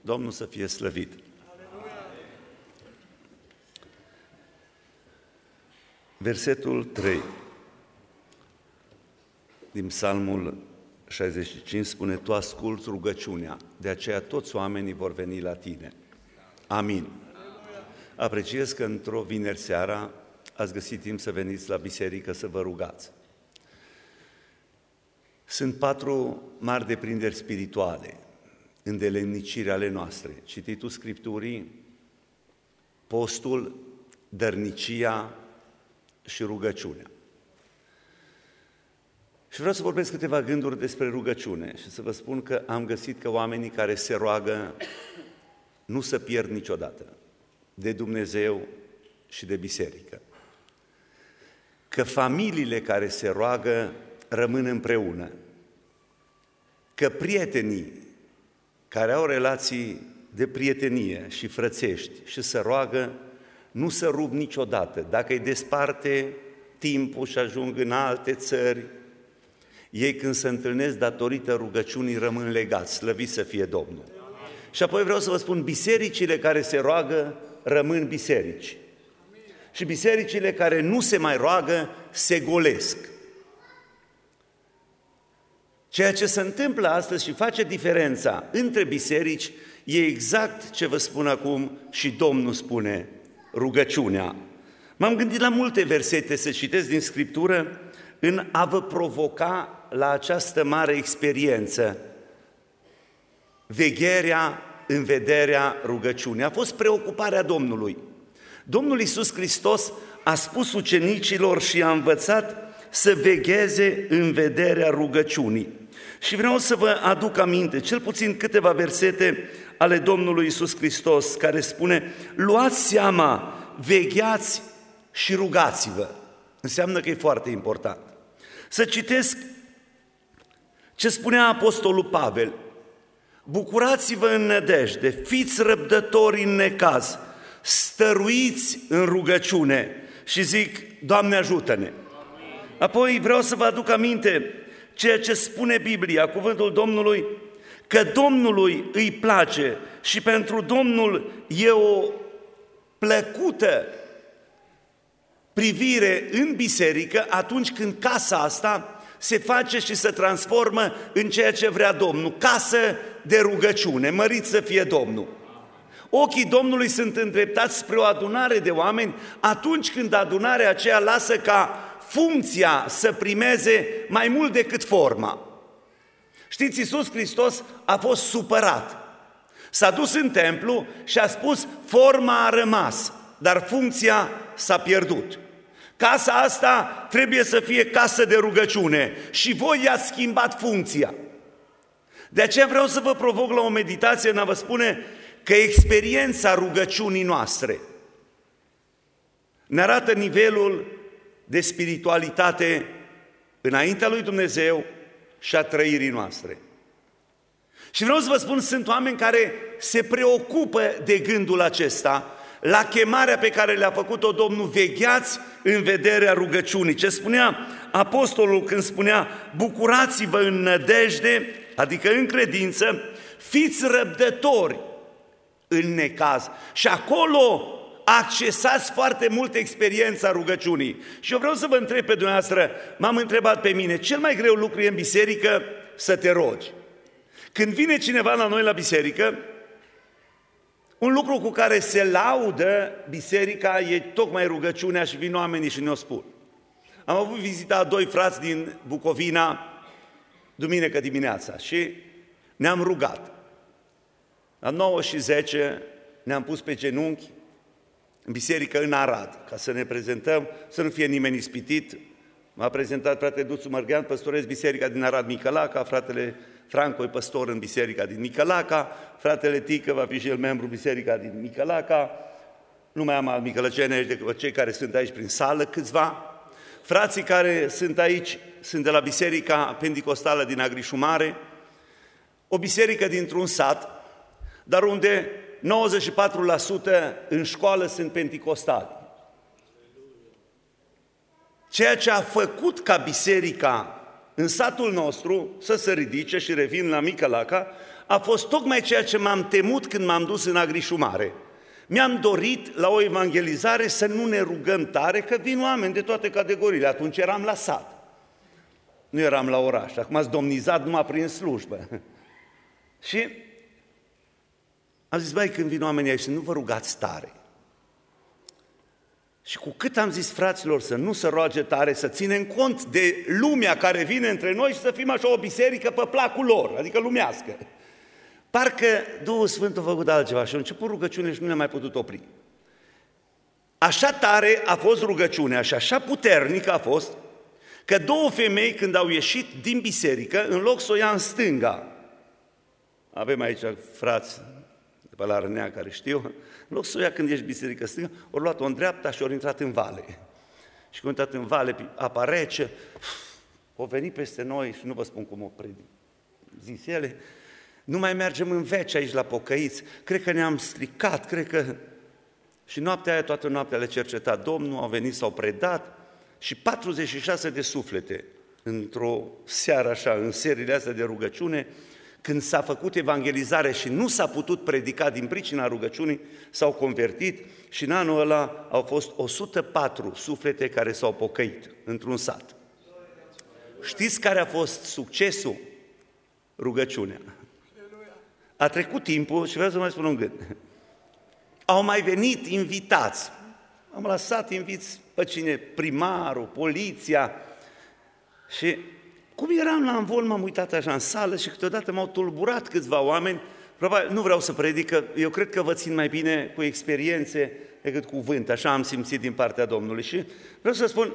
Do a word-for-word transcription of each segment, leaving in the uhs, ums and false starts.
Domnul să fie slăvit. Versetul trei din Psalmul șaizeci și cinci spune: Tu asculți rugăciunea, de aceea toți oamenii vor veni la tine. Amin. Apreciez că într-o vineri seara ați găsit timp să veniți la biserică să vă rugați. Sunt patru mari deprinderi spirituale, îndelemniciri ale noastre: cititul Scripturii, postul, dărnicia și rugăciunea. Și vreau să vorbesc câteva gânduri despre rugăciune și să vă spun că am găsit că oamenii care se roagă nu se pierd niciodată de Dumnezeu și de biserică. Că familiile care se roagă rămân împreună. Că prietenii care au relații de prietenie și frățești și se roagă nu se rup niciodată. Dacă îi desparte timpul și ajung în alte țări, ei când se întâlnesc datorită rugăciunii rămân legați, slăvit să fie Domnul. Și apoi vreau să vă spun, bisericile care se roagă rămân biserici. Și bisericile care nu se mai roagă se golesc. Ceea ce se întâmplă astăzi și face diferența între biserici e exact ce vă spun acum și Domnul spune: rugăciunea. M-am gândit la multe versete să citesc din Scriptură în a vă provoca la această mare experiență, vegherea în vederea rugăciunii. A fost preocuparea Domnului. Domnul Iisus Hristos a spus ucenicilor și a învățat să vegheze în vederea rugăciunii. Și vreau să vă aduc aminte, cel puțin câteva versete ale Domnului Iisus Hristos, care spune: luați seama, vegheați și rugați-vă. Înseamnă că e foarte important. Să citesc ce spunea Apostolul Pavel: bucurați-vă în nădejde, fiți răbdători în necaz, stăruiți în rugăciune. Și zic: Doamne ajută-ne! Apoi vreau să vă aduc aminte ceea ce spune Biblia, cuvântul Domnului, că Domnului îi place și pentru Domnul e o plăcută privire în biserică atunci când casa asta se face și se transformă în ceea ce vrea Domnul, casă de rugăciune, mărit să fie Domnul. Ochii Domnului sunt îndreptați spre o adunare de oameni atunci când adunarea aceea lasă ca funcția să primeze mai mult decât forma. Știți, Iisus Hristos a fost supărat. S-a dus în templu și a spus: forma a rămas, dar funcția s-a pierdut. Casa asta trebuie să fie casă de rugăciune și voi i-ați schimbat funcția. De aceea vreau să vă provoc la o meditație în a vă spune că experiența rugăciunii noastre ne arată nivelul de spiritualitate înaintea lui Dumnezeu și a trăirii noastre. Și vreau să vă spun, sunt oameni care se preocupă de gândul acesta, la chemarea pe care le-a făcut-o Domnul: vegheați în vederea rugăciunii. Ce spunea apostolul când spunea: bucurați-vă în nădejde, adică în credință, fiți răbdători în necaz. Și acolo accesați foarte mult experiența rugăciunii. Și eu vreau să vă întreb pe dumneavoastră, m-am întrebat pe mine, cel mai greu lucru e în biserică să te rogi. Când vine cineva la noi la biserică, un lucru cu care se laudă biserica e tocmai rugăciunea și vin oamenii și ne-o spun. Am avut vizita a doi frați din Bucovina duminică dimineața și ne-am rugat. La nouă și zece ne-am pus pe genunchi în biserică în Arad, ca să ne prezentăm, să nu fie nimeni ispitit. M-a prezentat fratele Duțu Mărghean, păstorez biserica din Arad Micălaca, fratele Franco e păstor în biserica din Micălaca, fratele Tică va fi și el membru biserica din Micălaca, nu mai am al micălăceni aici decât cei care sunt aici prin sală, câțiva. Frații care sunt aici sunt de la biserica Pentecostală din Agrișu Mare, o biserică dintr-un sat, dar unde nouăzeci și patru la sută în școală sunt penticostali. Ceea ce a făcut ca biserica în satul nostru, să se ridice și revin la Micălaca, a fost tocmai ceea ce m-am temut când m-am dus în Agrișumare. Mi-am dorit la o evangelizare să nu ne rugăm tare, că vin oameni de toate categoriile. Atunci eram la sat, nu eram la oraș. Acum ați domnizat numai prin slujbă. Și am zis, băi, când vin oamenii aici, să nu vă rugați tare. Și cu cât am zis fraților să nu se roage tare, să ținem cont de lumea care vine între noi și să fim așa o biserică pe placul lor, adică lumească. Parcă Duhul Sfânt a făcut altceva și a început rugăciunile și nu ne-a mai putut opri. Așa tare a fost rugăciunea și așa puternică a fost, că două femei când au ieșit din biserică, în loc să o ia în stânga, avem aici frați de pe la Rânea care știu, în loc să o ia când ești biserică stânga, au luat-o în dreapta și au intrat în vale. Și când au intrat în vale, apa rece, au venit peste noi și nu vă spun cum o zis ele, nu mai mergem în veci aici la pocăiți, cred că ne-am stricat, cred că... Și noaptea aia, toată noaptea le cerceta Domnul, au venit, s-au predat și patruzeci și șase de suflete într-o seară așa, în seriile astea de rugăciune, când s-a făcut evangelizare și nu s-a putut predica din pricina rugăciunii, s-au convertit și în anul ăla au fost o sută patru suflete care s-au pocăit într-un sat. Știți care a fost succesul? Rugăciunea. A trecut timpul și vreau să mai spun un gând. Au mai venit invitați. Am lăsat inviți pe cine? Primarul, poliția. Și cum eram la învol, m-am uitat așa în sală și câteodată m-au tulburat câțiva oameni. Probabil, nu vreau să predic, că eu cred că vă țin mai bine cu experiențe decât cuvânt. Așa am simțit din partea Domnului. Și vreau să spun,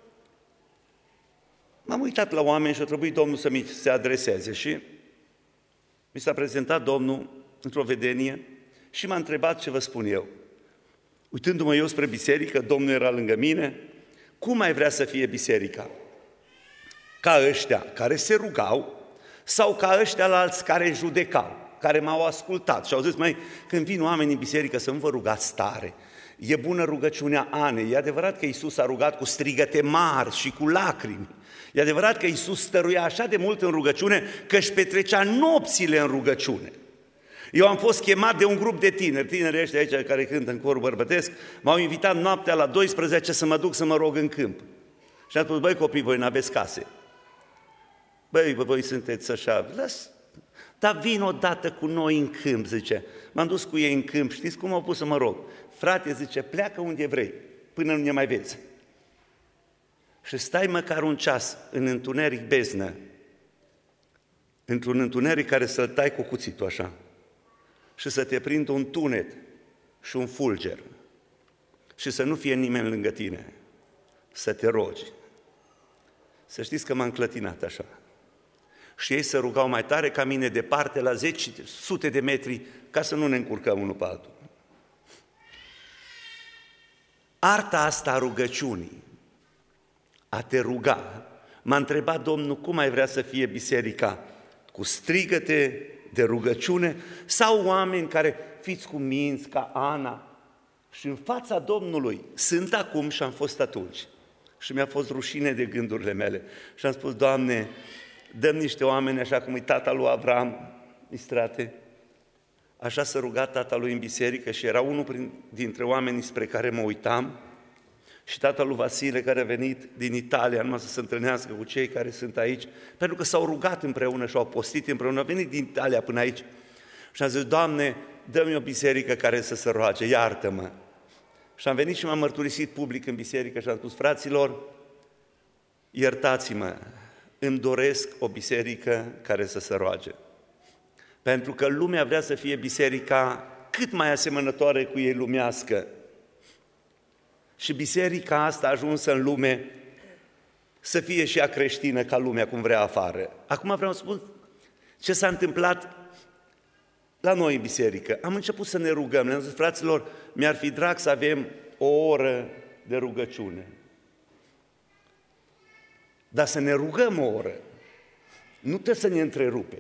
m-am uitat la oameni și a trebuit Domnul să mi se adreseze și mi s-a prezentat Domnul într-o vedenie și m-a întrebat ce vă spun eu. Uitându-mă eu spre biserică, Domnul era lângă mine, cum ai vrea să fie biserica? Ca ăștia care se rugau sau ca ăștia la alți care judecau, care m-au ascultat și au zis, măi, când vin oameni în biserică să nu vă rugați tare, e bună rugăciunea Anei, e adevărat că Iisus a rugat cu strigăte mari și cu lacrimi, e adevărat că Iisus stăruia așa de mult în rugăciune că își petrecea nopțile în rugăciune. Eu am fost chemat de un grup de tineri, tinerii ăștia aici care cântă în corul bărbătesc, m-au invitat noaptea la douăsprezece să mă duc să mă rog în câmp. Și am spus, băi copii, voi n-aveți case. Băi, voi sunteți așa, las, dar vin odată cu noi în câmp, zice. M-am dus cu ei în câmp, știți cum au pus să mă rog? Frate, zice, pleacă unde vrei, până nu ne mai vezi. Și stai măcar un ceas în întuneric beznă, într-un întuneric care să-l tai cu cuțitul așa și să te prindă un tunet și un fulger și să nu fie nimeni lângă tine, să te rogi. Să știți că m-am clătinat așa. Și ei se rugau mai tare ca mine departe, la zeci, sute de metri, ca să nu ne încurcăm unul pe altul. Arta asta a rugăciunii, a te ruga. M-a întrebat Domnul cum ai vrea să fie biserica, cu strigăte de rugăciune sau oameni care fiți cuminți ca Ana și în fața Domnului sunt acum și am fost atunci. Și mi-a fost rușine de gândurile mele. Și am spus, Doamne, dăm niște oameni așa cum e tata lui Avram, Istrate, așa se ruga tata lui în biserică și era unul dintre oamenii spre care mă uitam și tata lui Vasile care a venit din Italia numai să se întâlnească cu cei care sunt aici, pentru că s-au rugat împreună și au postit împreună, a venit din Italia până aici și am zis, Doamne, dă-mi o biserică care să se roage, iartă-mă. Și am venit și m-am mărturisit public în biserică și am spus, fraților, iertați-mă, îmi doresc o biserică care să se roage. Pentru că lumea vrea să fie biserica cât mai asemănătoare cu ei lumească. Și biserica asta ajunsă în lume să fie și ea creștină ca lumea cum vrea afară. Acum vreau să spun ce s-a întâmplat la noi în biserică. Am început să ne rugăm. Ne-am zis, fraților, mi-ar fi drag să avem o oră de rugăciune. Dar să ne rugăm o oră. Nu trebuie să ne întrerupem.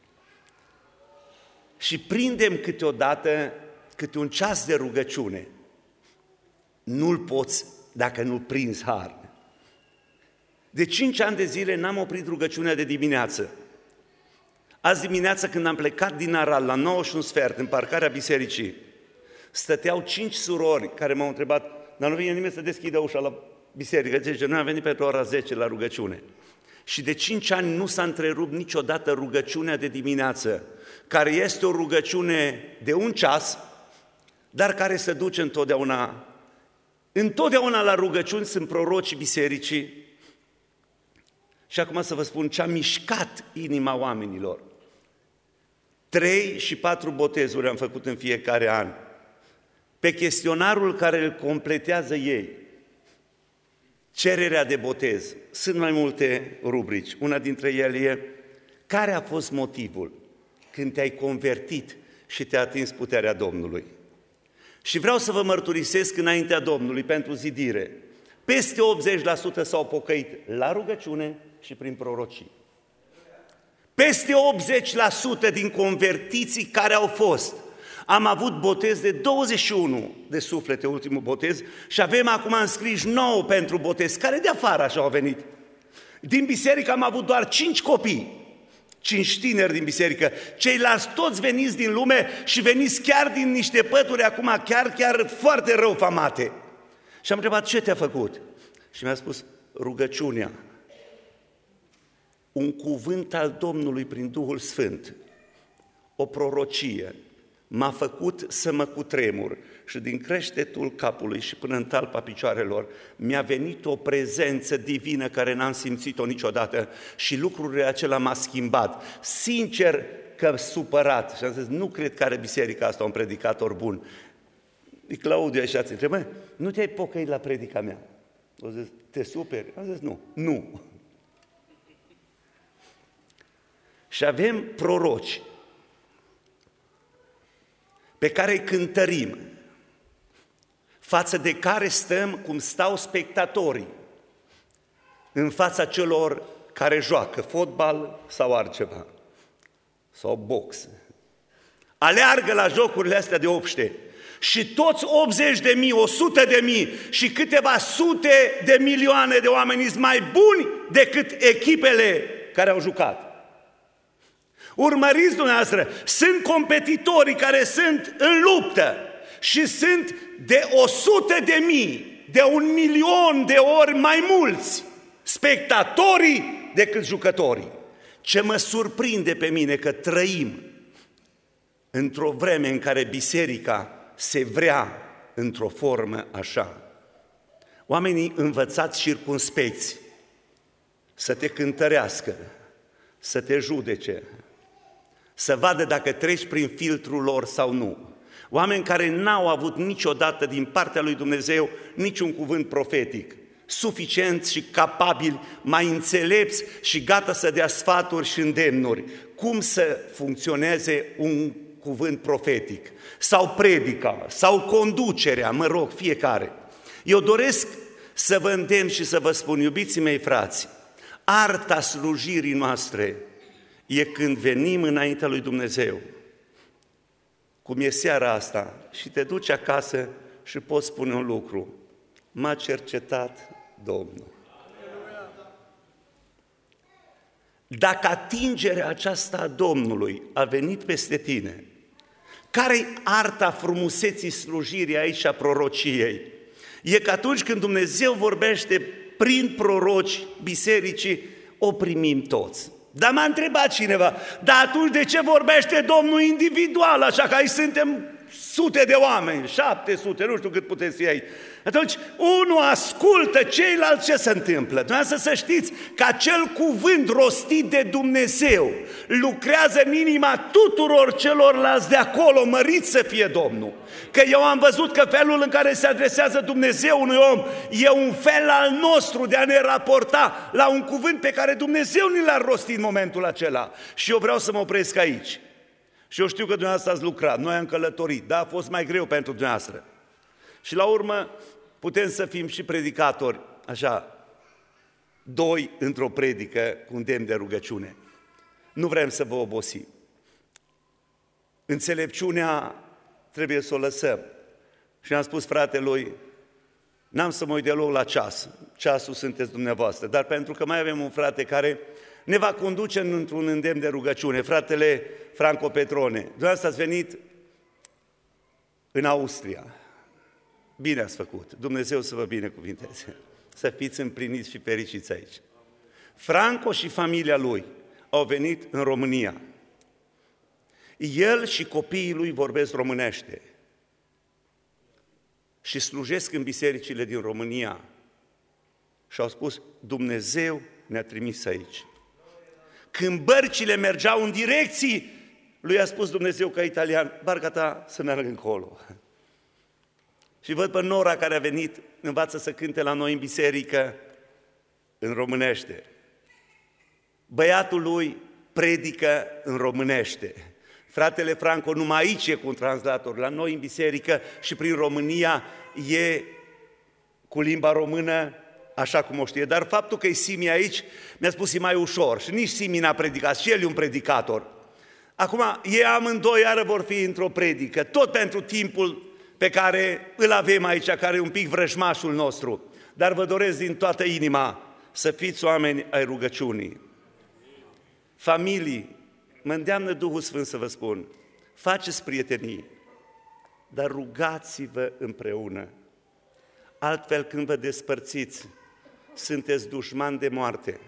Și prindem câteodată câte un ceas de rugăciune. Nu-l poți dacă nu-l prinzi har. De cinci ani de zile n-am oprit rugăciunea de dimineață. Azi dimineață când am plecat din Aral la nouă și un sfert în parcarea bisericii, stăteau cinci surori care m-au întrebat, dar nu vine nimeni să deschidă ușa la biserică, zice, noi am venit pentru ora zece la rugăciune. Și de cinci ani nu s-a întrerupt niciodată rugăciunea de dimineață, care este o rugăciune de un ceas, dar care se duce întotdeauna. Întotdeauna la rugăciuni sunt prorocii bisericii. Și acum să vă spun ce a mișcat inima oamenilor. Trei și patru botezuri am făcut în fiecare an. Pe chestionarul care îl completează ei, cererea de botez, sunt mai multe rubrici. Una dintre ele e, care a fost motivul când te-ai convertit și te-a atins puterea Domnului? Și vreau să vă mărturisesc înaintea Domnului pentru zidire. Peste optzeci la sută s-au pocăit la rugăciune și prin prorocii. Peste optzeci la sută din convertiții care au fost. Am avut botez de douăzeci și unu de suflete, ultimul botez, și avem acum înscriși nouă pentru botez, care de afară așa au venit. Din biserică am avut doar cinci copii, cinci tineri din biserică, ceilalți toți veniți din lume și veniți chiar din niște pături acum, chiar, chiar foarte rău famate. Și am întrebat, ce te-a făcut? Și mi-a spus, rugăciunea. Un cuvânt al Domnului prin Duhul Sfânt, o prorocie, m-a făcut să mă cutremur și din creștetul capului și până în talpa picioarelor mi-a venit o prezență divină care n-am simțit-o niciodată și lucrurile acelea m-a schimbat. Sincer că supărat și am zis, nu cred că are biserica asta un predicator bun. E Claudiu așa ți întreba, nu te-ai pocăit la predica mea? O zis, te superi? Am zis, nu, nu. Și avem proroci pe care îi cântărim, față de care stăm cum stau spectatorii în fața celor care joacă fotbal sau altceva, sau box. Aleargă la jocurile astea de obște și toți optzeci de mii, o sută de mii și câteva sute de milioane de oameni sunt mai buni decât echipele care au jucat. Urmăriți dumneavoastră, sunt competitorii care sunt în luptă și sunt de o sută de mii, de un milion de ori mai mulți spectatorii decât jucătorii. Ce mă surprinde pe mine că trăim într-o vreme în care biserica se vrea într-o formă așa. Oamenii învățați circumspecți să te cântărească, să te judece, să vadă dacă treci prin filtrul lor sau nu. Oameni care n-au avut niciodată din partea lui Dumnezeu niciun cuvânt profetic, suficienți și capabili, mai înțelepți și gata să dea sfaturi și îndemnuri. Cum să funcționeze un cuvânt profetic? Sau predica, sau conducerea, mă rog, fiecare. Eu doresc să vă îndemn și să vă spun, iubiții mei frați, arta slujirii noastre e când venim înaintea lui Dumnezeu, cum e seara asta, și te duci acasă și poți spune un lucru, m-a cercetat Domnul. Dacă atingerea aceasta a Domnului a venit peste tine, care-i arta frumuseții slujirii aici a prorociei? E că atunci când Dumnezeu vorbește prin proroci bisericii, o primim toți. Dar m-a întrebat cineva, dar atunci de ce vorbește Domnul individual, așa că aici suntem sute de oameni, șapte sute, nu știu cât puteți fi aici. Atunci, unul ascultă, ceilalți ce se întâmplă? Dumneavoastră să știți că acel cuvânt rostit de Dumnezeu lucrează în inima tuturor celorlalți de acolo, mărit să fie Domnul. Că eu am văzut că felul în care se adresează Dumnezeu unui om e un fel al nostru de a ne raporta la un cuvânt pe care Dumnezeu ni l-a rostit în momentul acela. Și eu vreau să mă opresc aici. Și eu știu că dumneavoastră ați lucrat, noi am călătorit, dar a fost mai greu pentru dumneavoastră. Și la urmă putem să fim și predicatori, așa, doi într-o predică cu un demn de rugăciune. Nu vrem să vă obosim. Înțelepciunea trebuie să o lăsăm. Și am spus fratelui, N-am să mă uit deloc la ceas, ceasul sunteți dumneavoastră, dar pentru că mai avem un frate care ne va conduce într-un îndemn de rugăciune, fratele Franco Petrone. Dumneavoastră ați venit în Austria. Bine ați făcut, Dumnezeu să vă binecuvinteze, să fiți împliniți și fericiți aici. Franco și familia lui au venit în România. El și copiii lui vorbesc românește și slujesc în bisericile din România și au spus, Dumnezeu ne-a trimis aici. Când bărcile mergeau în direcții, lui a spus Dumnezeu ca italian, barca ta să meargă încolo. Și văd pe Nora care a venit, învață să cânte la noi în biserică, în românește. Băiatul lui predică în românește. Fratele Franco numai aici e cu un translator, la noi în biserică și prin România e cu limba română așa cum o știe. Dar faptul că e Simi aici mi-a spus e mai ușor și nici Simi n-a predicat și el e un predicator. Acum ei amândoi iară vor fi într-o predică, tot pentru timpul pe care îl avem aici, care e un pic vrăjmașul nostru. Dar vă doresc din toată inima să fiți oameni ai rugăciunii. Familii, mă îndeamnă Duhul Sfânt să vă spun, faceți prietenii, dar rugați-vă împreună. Altfel când vă despărțiți, sunteți dușmani de moarte.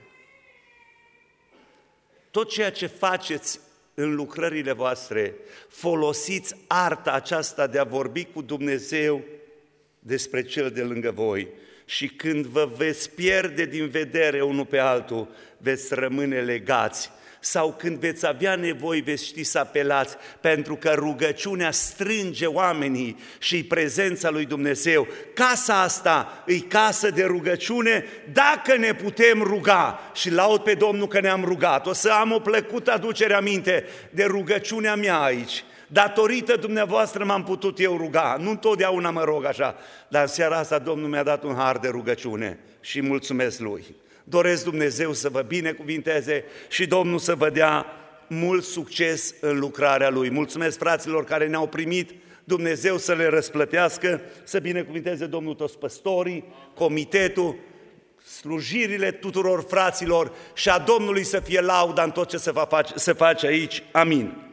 Tot ceea ce faceți în lucrările voastre, folosiți arta aceasta de a vorbi cu Dumnezeu despre Cel de lângă voi. Și când vă veți pierde din vedere unul pe altul, veți rămâne legați. Sau când veți avea nevoie, veți ști să apelați, pentru că rugăciunea strânge oamenii și prezența lui Dumnezeu. Casa asta e casă de rugăciune dacă ne putem ruga. Și laud pe Domnul că ne-am rugat. O să am o plăcută aducere aminte de rugăciunea mea aici. Datorită dumneavoastră m-am putut eu ruga. Nu întotdeauna mă rog așa, dar în seara asta Domnul mi-a dat un har de rugăciune și mulțumesc Lui. Doresc Dumnezeu să vă binecuvinteze și Domnul să vă dea mult succes în lucrarea Lui. Mulțumesc fraților care ne-au primit, Dumnezeu să le răsplătească, să binecuvinteze Domnul toți păstorii, comitetul, slujirile tuturor fraților și a Domnului să fie lauda în tot ce se va face, se face aici. Amin.